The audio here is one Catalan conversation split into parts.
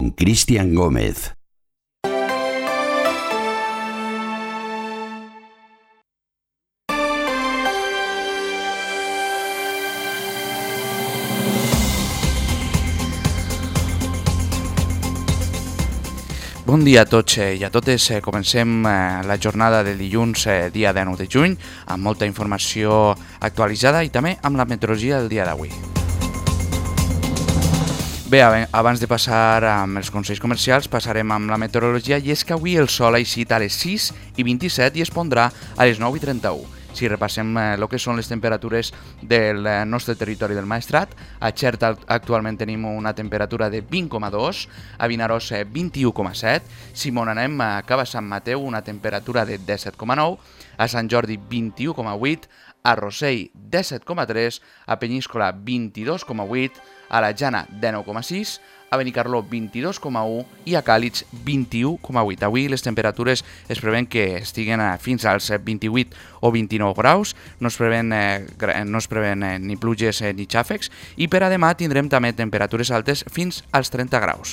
con Cristian Gómez. Bon dia a tots i a totes. Comencem la jornada de dilluns, dia 19 de juny, amb molta informació actualitzada i també amb la meteorologia del dia d'avui. Bé, abans de passar amb els consells comercials, passarem amb la meteorologia, i és que avui el sol ha eixit a les 6:27 i es pondrà a les 9:31. Si repassem el que són les temperatures del nostre territori del Maestrat, a Xert actualment tenim una temperatura de 20,2, a Vinaròs 21,7, si mon anem cap a Sant Mateu una temperatura de 17,9, a Sant Jordi 21,8, a Rossell 17,3, a Penyíscola 22,8, a la Jana 19,6, a Benicarló 22,1 i a Càlig 21,8. Avui les temperatures es preven que estiguen fins als 28 o 29 graus, no es preven ni pluges ni xàfecs, i per a demà tindrem també temperatures altes fins als 30 graus.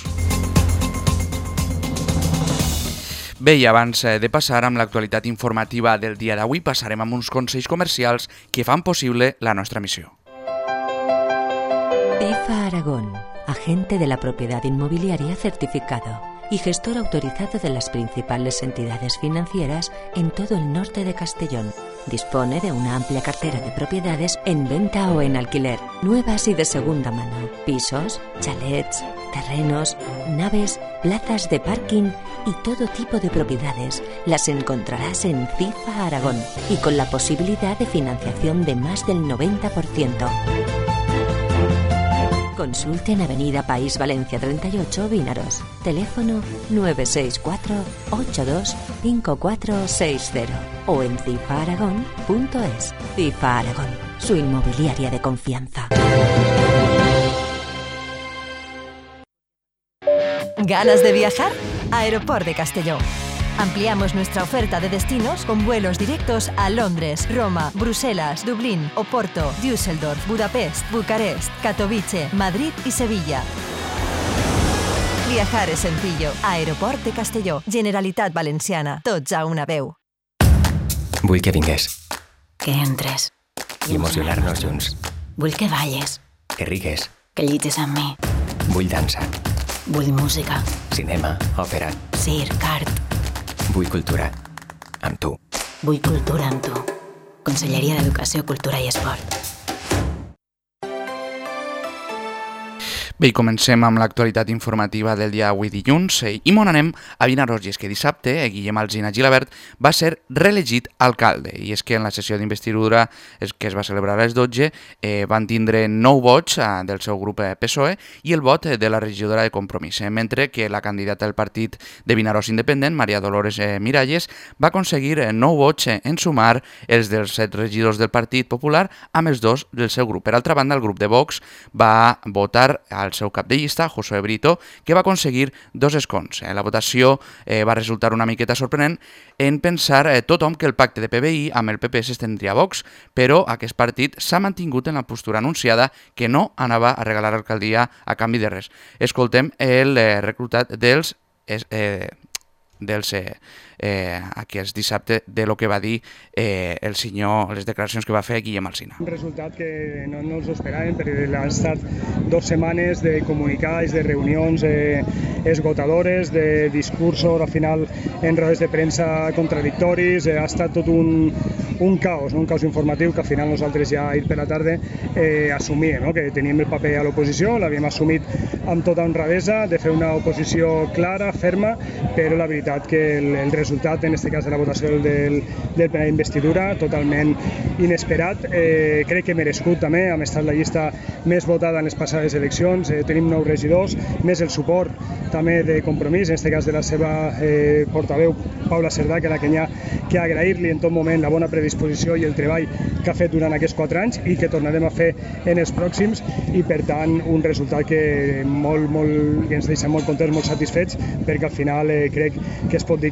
Bé, i abans de passar amb l'actualitat informativa del dia d'avui, passarem amb uns consells comercials que fan possible la nostra missió. IFA Aragón, agente de la propiedad inmobiliaria certificado y gestor autorizado de las principales entidades financieras en todo el norte de Castellón. Dispone de una amplia cartera de propiedades en venta o en alquiler, nuevas y de segunda mano, pisos, chalets, terrenos, naves, plazas de parking y todo tipo de propiedades. Las encontrarás en CIFA Aragón y con la posibilidad de financiación de más del 90%. Consulte en Avenida País Valencia 38, Vinaròs. Teléfono 964-825460 o en cifaaragón.es. CIFA Aragón, su inmobiliaria de confianza. ¿Ganas de viajar? Aeroport de Castelló. Ampliamos nuestra oferta de destinos con vuelos directos a Londres, Roma, Bruselas, Dublín, Oporto, Düsseldorf, Budapest, Bucarest, Katowice, Madrid y Sevilla. Viajar es sencillo. Aeroport de Castelló. Generalitat Valenciana. Tots a una veu. Vull que vingués. Que entres. I emocionar-nos junts. Vull que balles. Que rigues. Que llitges amb mi. Vull dansa. Vull música. Cinema, òpera. Circ, art. Vull cultura. Amb tu. Vull cultura amb tu. Conselleria d'Educació, Cultura i Esport. Bé, i comencem amb l'actualitat informativa del dia d'avui dilluns i mon anem a Vinaròs, i és que dissabte Guillem Alsina Gilabert va ser reelegit alcalde, i és que en la sessió d'investidura que es va celebrar a les 12 van tindre 9 vots del seu grup PSOE i el vot de la regidora de Compromís, mentre que la candidata del partit de Vinaròs Independent, Maria Dolores Miralles, va aconseguir 9 vots en sumar els dels 7 regidors del Partit Popular amb els 2 del seu grup. Per altra banda, el grup de Vox va votar al seu cap de llista, Josué Brito, que va aconseguir 2 escons. La votació va resultar una miqueta sorprenent en pensar tothom que el pacte de PBI amb el PP s'estendria a Vox, però aquest partit s'ha mantingut en la postura anunciada que no anava a regalar l'alcaldia a canvi de res. Escoltem el reclutat dels aquest dissabte de lo que va dir el senyor, les declaracions que va fer Guillem Alsina. Un resultat que no ens ho esperàvem, perquè han estat 2 setmanes de comunicats, de reunions esgotadores, de discursos al final en rodes de premsa contradictoris, ha estat tot un caos, un caos informatiu que al final nosaltres ja ahir per la tarda assumíem, que teníem el paper a l'oposició, l'havíem assumit amb tota honradesa de fer una oposició clara, ferma, però la veritat que el resultat, en aquest cas de la votació del plenari d'investidura, totalment inesperat, crec que merescut també, hem estat la llista més votada en les passades eleccions, tenim 9 regidors, més el suport també de Compromís, en aquest cas de la seva portaveu Paula Cerdà, que hi ha que agrair-li en tot moment la bona predisposició i el treball que ha fet durant aquests 4 anys i que tornarem a fer en els pròxims, i per tant un resultat que ens deixa molt contents, molt satisfets, perquè al final crec que es pot dir que s'ha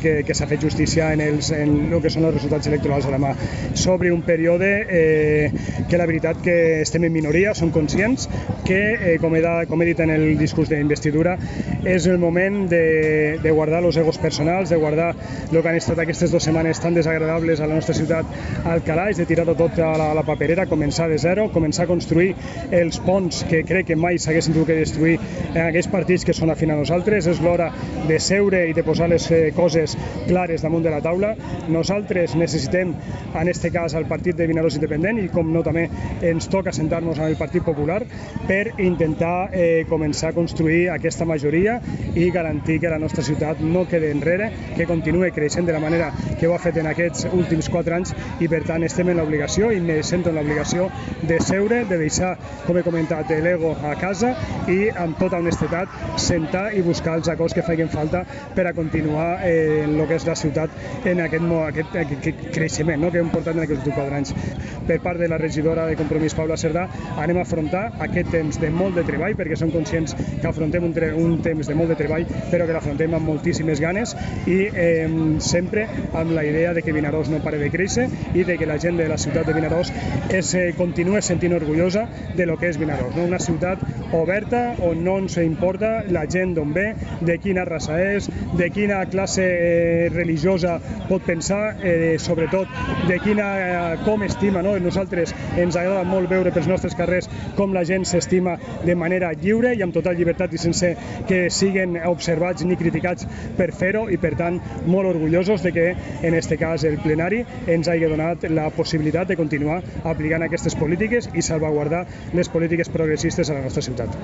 s'ha fet justícia en el que són els resultats electorals a la mà. S'obre un període que la veritat que estem en minoria, som conscients que, com he dit en el discurs d'investidura, és el moment de guardar els egos personals, de guardar el que han estat aquestes 2 setmanes tan desagradables a la nostra ciutat al calaix, de tirar-ho tot a la paperera, començar de zero, començar a construir els ponts que crec que mai s'haguessin tingut que destruir en aquells partits que són afins a nosaltres. És l'hora de seure i de posar les coses clares damunt de la taula. Nosaltres necessitem, en aquest cas, el partit de Vinaròs independent i, com no, també ens toca sentar-nos amb el Partit Popular per intentar començar a construir aquesta majoria i garantir que la nostra ciutat no quedi enrere, que continuï creixent de la manera que ho ha fet en aquests últims 4 anys i, per tant, estem en l'obligació i me sento en l'obligació de seure, de deixar, com he comentat, l'ego a casa i, amb tota honestedat, sentar i buscar els acords que facin falta per a continuar en el que és la ciutat en aquest creixement, no?, que hem portat en aquests 4 anys. Per part de la regidora de Compromís, Paula Cerdà, anem a afrontar aquest temps de molt de treball, perquè som conscients que afrontem un temps de molt de treball, però que l'afrontem amb moltíssimes ganes i sempre amb la idea de que Vinaròs no pare de créixer i de que la gent de la ciutat de Vinaròs continua sentint orgullosa de lo que és Vinaròs, no? Una ciutat oberta on no ens importa la gent d'on ve, de quina raça és, de quina classe religiosa pot pensar, sobretot de com estima, no? Nosaltres ens agrada molt veure pels nostres carrers com la gent s'estima de manera lliure i amb total llibertat i sense que siguin observats ni criticats per fer-ho i, per tant, molt orgullosos de que, en aquest cas, el plenari ens hagi donat la possibilitat de continuar aplicant aquestes polítiques i salvaguardar les polítiques progressistes a la nostra ciutat.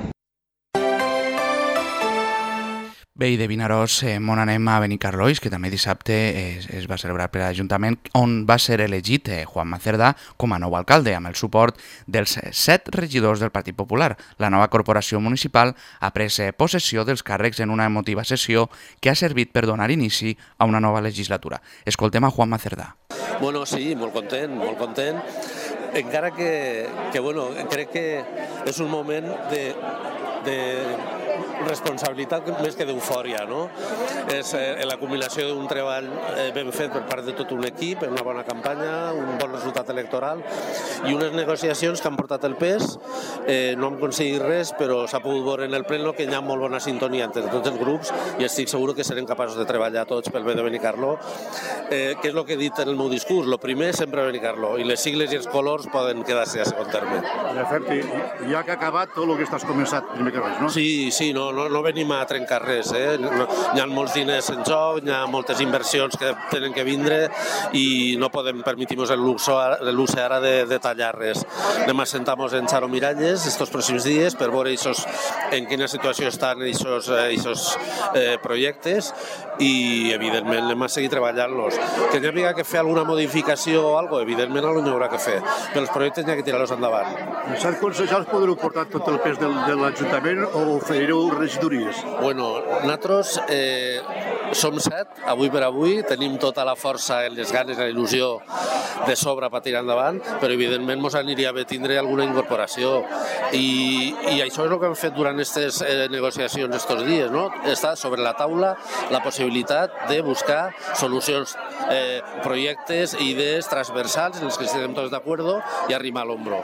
Bé, i de Vinaròs on anem a Benicarló, que també dissabte es va celebrar per l'Ajuntament, on va ser elegit Juanma Cerdà com a nou alcalde, amb el suport dels 7 regidors del Partit Popular. La nova corporació municipal ha pres possessió dels càrrecs en una emotiva sessió que ha servit per donar inici a una nova legislatura. Escoltem a Juanma Cerdà. Bueno, sí, molt content. Encara que bueno, crec que és un moment de responsabilitat més que d'eufòria, no? És l'acumulació d'un treball ben fet per part de tot un equip, una bona campanya, un bon resultat electoral i unes negociacions que han portat el pes. No hem aconseguit res, però s'ha pogut veure en el pleno que hi ha molt bona sintonia entre tots els grups i estic segur que serem capaços de treballar tots pel bé de Benicarló, que és el que he dit en el meu discurs. El primer sempre Benicarló i les sigles i els colors poden quedar-se a segon terme. Perfecte. Ja que ha acabat tot el que estàs començat, primer que res, no? Sí, no venim a trencar res. Hi ha molts diners en joc, hi ha moltes inversions que tenen que vindre i no podem permetir-nos el luxe ara de tallar res. Anem a sentar-nos en Charo Miralles estos pròxims dies per veure en quina situació estan aquests projectes i, evidentment, anem a seguir treballant-los. Que n'hi havia que fer alguna modificació o alguna cosa, evidentment, n'hi haurà que fer. Però els projectes n'hi ha que tirar-los endavant. Els 7 concejals podreu portar tot el pes de l'Ajuntament o oferireu regidories? Bueno, nosaltres som 7, avui per avui, tenim tota la força, les ganes i la il·lusió de sobre per tirar endavant, però evidentment ens aniria bé tindre alguna incorporació. I això és el que hem fet durant aquestes negociacions estos dies, no? Està sobre la taula la possibilitat de buscar solucions, projectes i idees transversals en les que estem tots d'acord i arrimar l'ombro.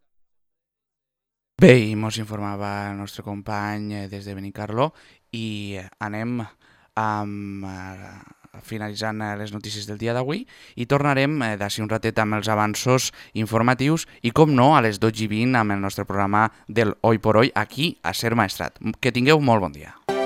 Bé, i ens informava el nostre company des de Benicarló i anem finalitzant les notícies del dia d'avui i tornarem d'ací un ratet amb els avanços informatius i, com no, a les 12:20 amb el nostre programa del Hoy por Hoy aquí a Ser Maestrat. Que tingueu molt bon dia.